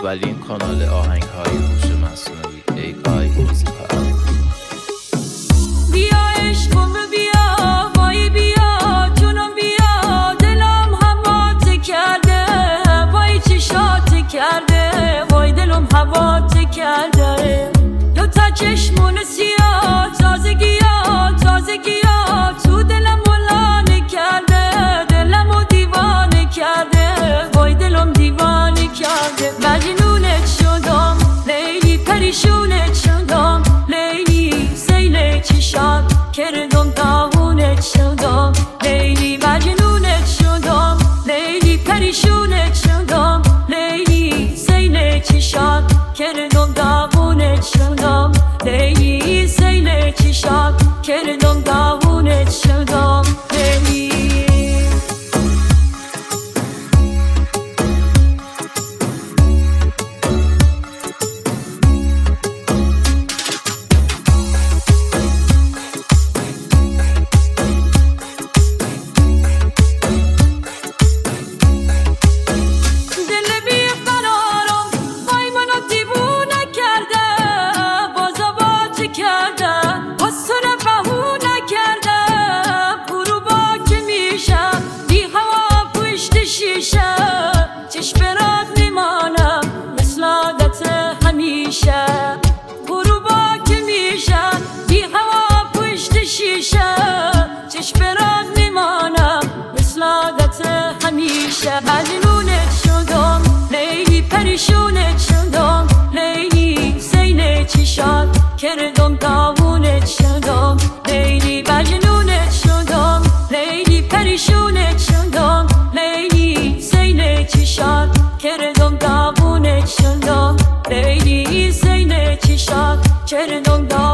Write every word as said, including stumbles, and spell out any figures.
اولین کانال آهنگ های هوش مصنوعی ای آی موزیک. بیا عشقم بیا وای بیا جونم بیا دلم هوات کرده وای چشات کرده وای دلم هوات کرده دو تا چشمون سیاه تازگی ها تازگی ها تو دلم ولانه کرده دلم و دیوانه کرده وای دلم دیوانه کرده مجنونت شدم لیلی پریشونت شدم لیلی سیل چشات کردم داغونت شدم لیلی مجنونت شدم لیلی پریشونت شدم لیلی سیل چشات کردم داغونت شدم لیلی سیل چشات کردم داغونت شدم لیلی چشم برات میمانم مثل عادت همیشه غروبا که میشه بی هوا پشت شیشه چشم برات میمانم مثل عادت همیشه مجنونت شدم لیلی پریشونت شدم لیلی سیل چشات کردم داغونت شدم لیلی مجنونت شدم لیلی پریشونت شدم لیلی سیل چشات کردم داغونت شدم لیلی سیل چشات کردم داغونت